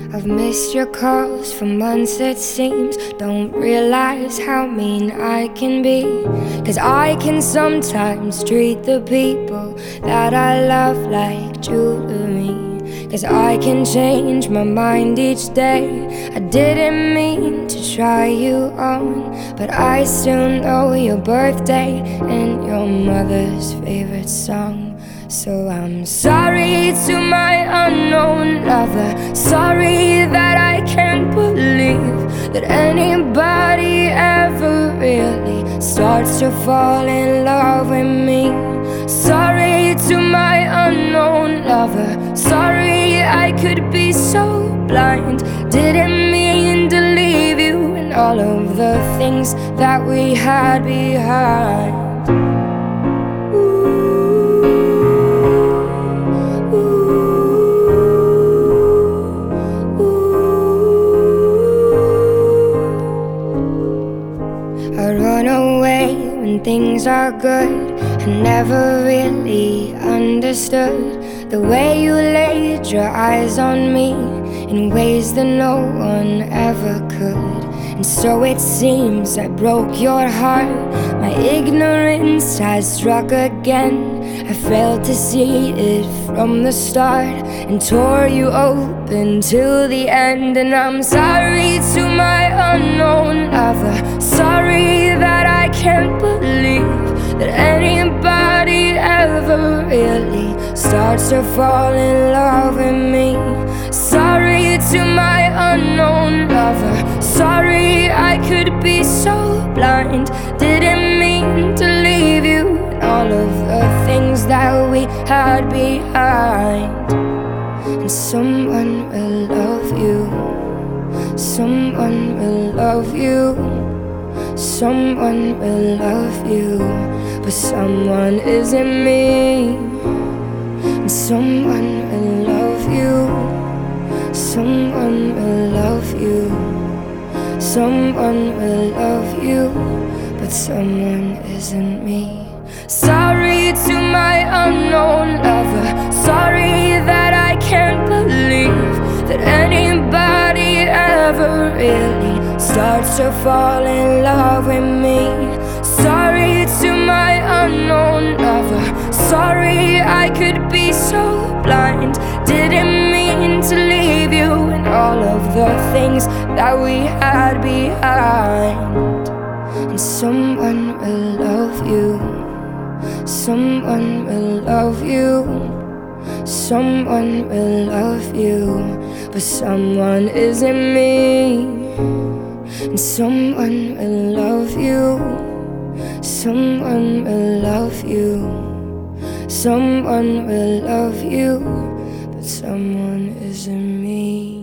I've missed your calls for months it seems. Don't realize how mean I can be, 'cause I can sometimes treat the people that I love like jewelry. 'Cause I can change my mind each day. I didn't mean to try you on, but I still know your birthday and your mother's favorite song. So I'm sorry to my unknown lover. Sorry that I can't believe that anybody ever really starts to fall in love with me. Sorry to my unknown lover. Sorry I could be so blind. Didn't mean to leave you and all of the things that we had behind. I run away when things are good. I never really understood the way you laid your eyes on me in ways that no one ever could. And so it seems I broke your heart. My ignorance has struck again. I failed to see it from the start and tore you open till the end. And I'm sorry to my unknown lover. Sorry that I can't believe that anybody ever really starts to fall in love with me. Sorry to my unknown lover. Sorry I could be so blind. Didn't mean to leave you and all of the things that we had behind. And someone will love you. Someone will love you. Someone will love you, but someone isn't me. And someone will love you. Someone will love you. Someone will love you, but someone isn't me. Sorry to my unknown lover. Sorry that I can't believe that anybody ever really starts to fall in love with me. Sorry to my unknown lover. Sorry I could be so blind. Didn't mean to leave you and all of the things that we had behind. And someone will love you. Someone will love you. Someone will love you, but someone isn't me. And someone will love you. Someone will love you. Someone will love you, but someone isn't me.